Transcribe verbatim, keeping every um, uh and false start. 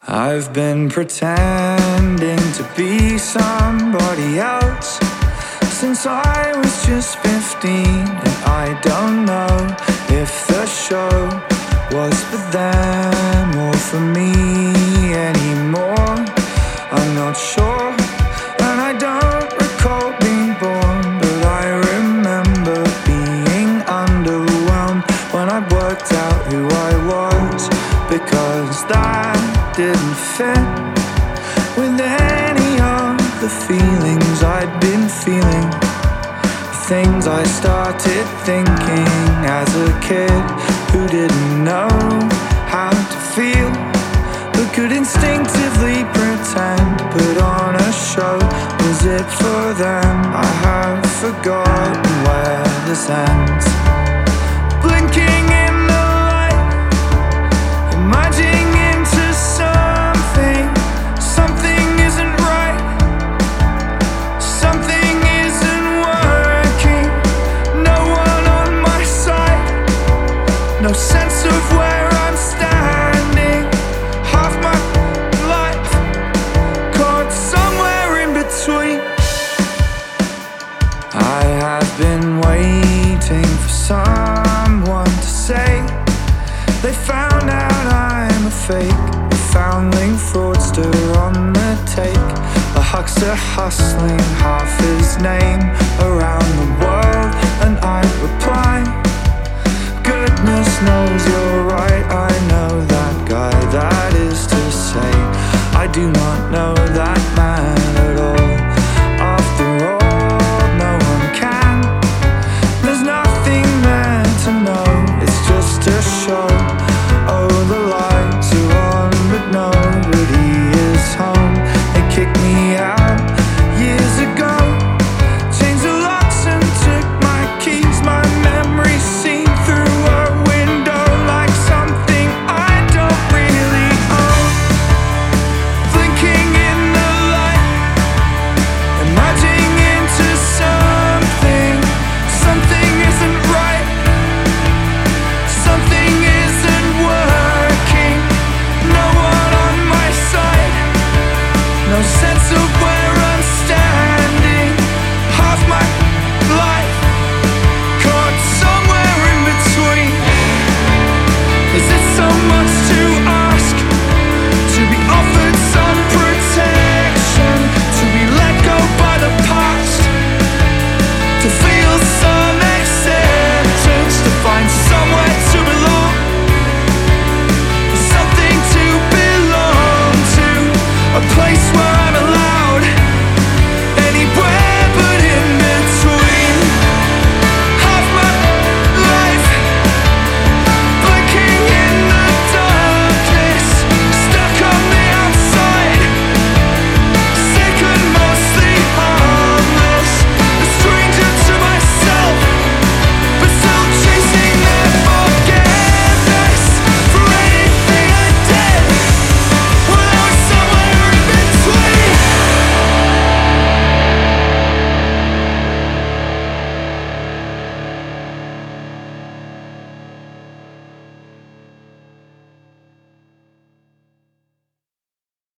I've been pretending to be somebody else since I was just fifteen, and I don't know if the show was for them or for me anymore. I'm not sure, and I don't recall being born, but I remember being underwhelmed when I worked out who I was, because that didn't fit with any of the feelings I'd been feeling, the things I started thinking as a kid who didn't know how to feel, but could instinctively pretend to put on a show. Was it for them? I have forgotten where this ends. Blinking in the light, emerging into something. Something isn't right, something isn't working. No one on my side, no sense of where I'm standing. Half my life caught somewhere in between. I have been waiting for someone to say they found out I'm a fake, a foundling fraudster on the take, a huckster hustling half his name around the world. And I reply, goodness knows you're right, I know that guy. That is to say, I do not know